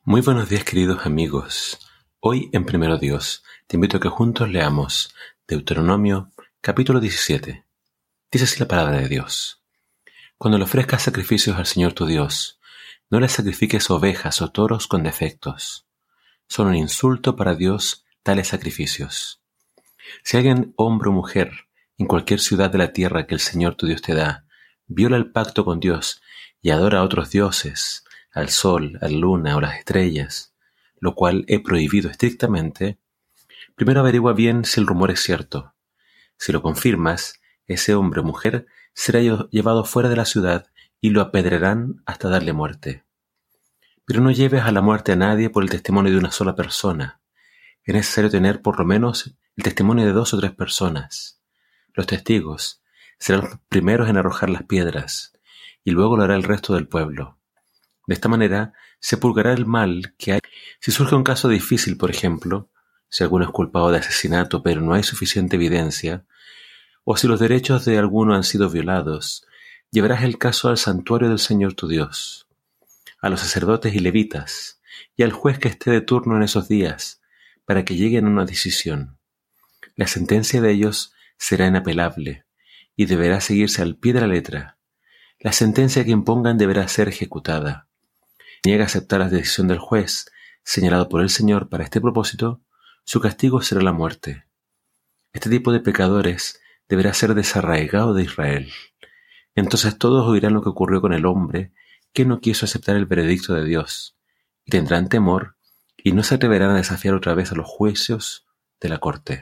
Muy buenos días, queridos amigos. Hoy en Primero Dios te invito a que juntos leamos Deuteronomio capítulo 17. Dice así la palabra de Dios. Cuando le ofrezcas sacrificios al Señor tu Dios, no le sacrifiques ovejas o toros con defectos. Son un insulto para Dios tales sacrificios. Si alguien, hombre o mujer, en cualquier ciudad de la tierra que el Señor tu Dios te da, viola el pacto con Dios y adora a otros dioses, al sol, a la luna o las estrellas, lo cual he prohibido estrictamente, primero averigua bien si el rumor es cierto. Si lo confirmas, ese hombre o mujer será llevado fuera de la ciudad y lo apedrearán hasta darle muerte. Pero no lleves a la muerte a nadie por el testimonio de una sola persona. Es necesario tener por lo menos el testimonio de 2 o 3 personas. Los testigos serán los primeros en arrojar las piedras, y luego lo hará el resto del pueblo. De esta manera se purgará el mal que hay. Si surge un caso difícil, por ejemplo, si alguno es culpado de asesinato pero no hay suficiente evidencia, o si los derechos de alguno han sido violados, llevarás el caso al santuario del Señor tu Dios, a los sacerdotes y levitas, y al juez que esté de turno en esos días, para que lleguen a una decisión. La sentencia de ellos será inapelable, y deberá seguirse al pie de la letra. La sentencia que impongan deberá ser ejecutada. Si niega a aceptar la decisión del juez, señalado por el Señor para este propósito, su castigo será la muerte. Este tipo de pecadores deberá ser desarraigado de Israel. Entonces todos oirán lo que ocurrió con el hombre que no quiso aceptar el veredicto de Dios, y tendrán temor, y no se atreverán a desafiar otra vez a los juicios de la corte.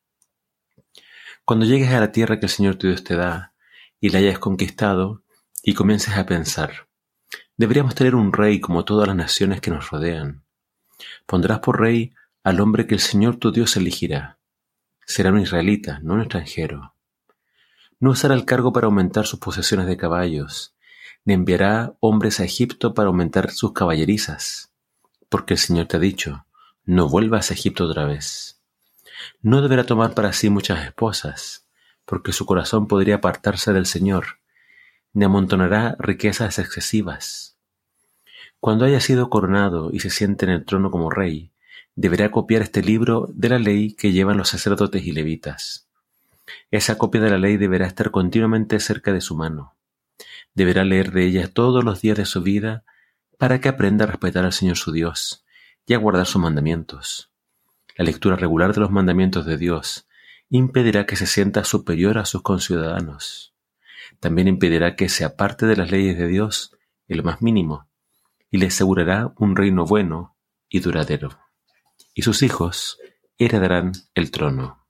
Cuando llegues a la tierra que el Señor tu Dios te da, y la hayas conquistado, y comiences a pensar, deberíamos tener un rey como todas las naciones que nos rodean. Pondrás por rey al hombre que el Señor tu Dios elegirá. Será un israelita, no un extranjero. No usará el cargo para aumentar sus posesiones de caballos, ni enviará hombres a Egipto para aumentar sus caballerizas, porque el Señor te ha dicho, no vuelvas a Egipto otra vez. No deberá tomar para sí muchas esposas, porque su corazón podría apartarse del Señor, ni amontonará riquezas excesivas. Cuando haya sido coronado y se siente en el trono como rey, deberá copiar este libro de la ley que llevan los sacerdotes y levitas. Esa copia de la ley deberá estar continuamente cerca de su mano. Deberá leer de ella todos los días de su vida para que aprenda a respetar al Señor su Dios y a guardar sus mandamientos. La lectura regular de los mandamientos de Dios impedirá que se sienta superior a sus conciudadanos. También impedirá que se aparte de las leyes de Dios en lo más mínimo, y le asegurará un reino bueno y duradero. Y sus hijos heredarán el trono.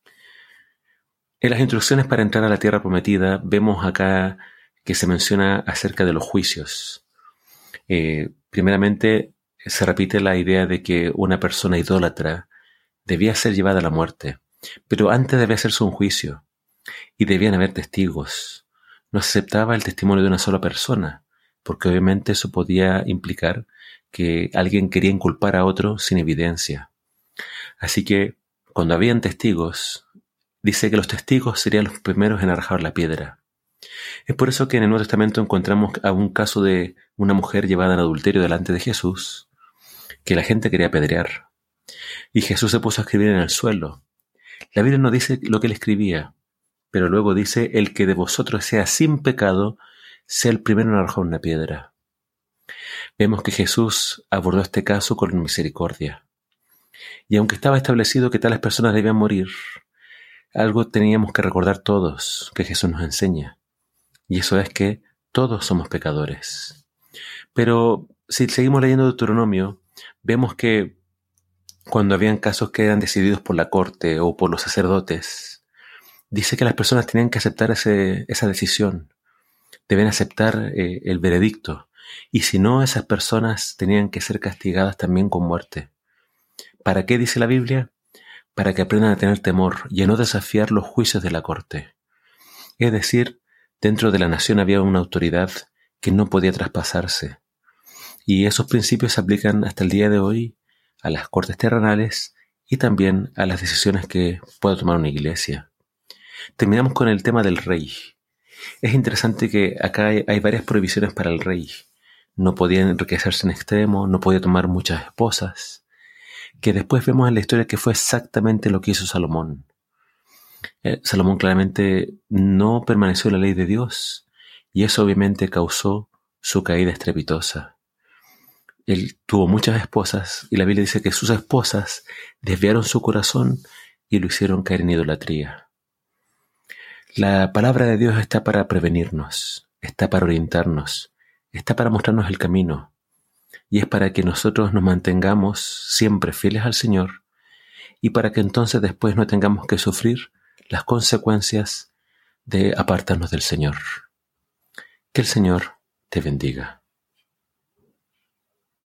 En las instrucciones para entrar a la tierra prometida vemos acá que se menciona acerca de los juicios. Primeramente se repite la idea de que una persona idólatra debía ser llevada a la muerte, pero antes debía hacerse un juicio, y debían haber testigos. No se aceptaba el testimonio de una sola persona, porque obviamente eso podía implicar que alguien quería inculpar a otro sin evidencia. Así que, cuando habían testigos, dice que los testigos serían los primeros en arrojar la piedra. Es por eso que en el Nuevo Testamento encontramos a un caso de una mujer llevada en adulterio delante de Jesús, que la gente quería apedrear. Y Jesús se puso a escribir en el suelo. La Biblia no dice lo que él escribía, pero luego dice, el que de vosotros sea sin pecado, sea el primero en arrojar una piedra. Vemos que Jesús abordó este caso con misericordia. Y aunque estaba establecido que tales personas debían morir, algo teníamos que recordar todos que Jesús nos enseña. Y eso es que todos somos pecadores. Pero si seguimos leyendo Deuteronomio, vemos que cuando habían casos que eran decididos por la corte o por los sacerdotes, dice que las personas tenían que aceptar esa decisión, deben aceptar el veredicto, y si no, esas personas tenían que ser castigadas también con muerte. ¿Para qué dice la Biblia? Para que aprendan a tener temor y a no desafiar los juicios de la corte. Es decir, dentro de la nación había una autoridad que no podía traspasarse, y esos principios se aplican hasta el día de hoy a las cortes terrenales y también a las decisiones que pueda tomar una iglesia. Terminamos con el tema del rey. Es interesante que acá hay varias prohibiciones para el rey. no podía enriquecerse en extremo, no podía tomar muchas esposas, que después vemos en la historia que fue exactamente lo que hizo Salomón. Salomón claramente no permaneció en la ley de Dios, y eso obviamente causó su caída estrepitosa. Él tuvo muchas esposas, y la Biblia dice que sus esposas desviaron su corazón y lo hicieron caer en idolatría. La palabra de Dios está para prevenirnos, está para orientarnos, está para mostrarnos el camino, y es para que nosotros nos mantengamos siempre fieles al Señor, y para que entonces después no tengamos que sufrir las consecuencias de apartarnos del Señor. Que el Señor te bendiga.